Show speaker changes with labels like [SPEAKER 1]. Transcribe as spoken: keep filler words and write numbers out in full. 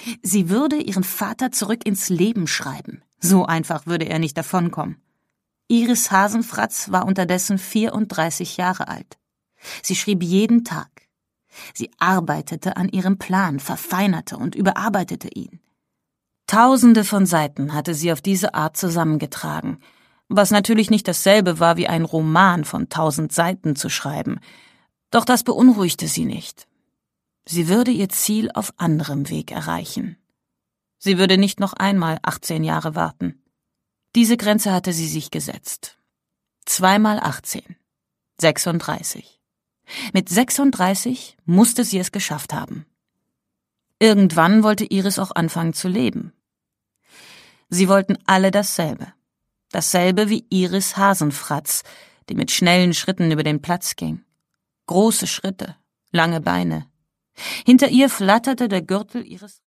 [SPEAKER 1] Sie würde ihren Vater zurück ins Leben schreiben. So einfach würde er nicht davonkommen. Iris Hasenfratz war unterdessen vierunddreißig Jahre alt. Sie schrieb jeden Tag. Sie arbeitete an ihrem Plan, verfeinerte und überarbeitete ihn. Tausende von Seiten hatte sie auf diese Art zusammengetragen, was natürlich nicht dasselbe war wie ein Roman von tausend Seiten zu schreiben. Doch das beunruhigte sie nicht. Sie würde ihr Ziel auf anderem Weg erreichen. Sie würde nicht noch einmal achtzehn Jahre warten. Diese Grenze hatte sie sich gesetzt. Zweimal achtzehn. sechsunddreißig. Mit sechsunddreißig musste sie es geschafft haben. Irgendwann wollte Iris auch anfangen zu leben. Sie wollten alle dasselbe. Dasselbe wie Iris Hasenfratz, die mit schnellen Schritten über den Platz ging. Große Schritte, lange Beine. Hinter ihr flatterte der Gürtel ihres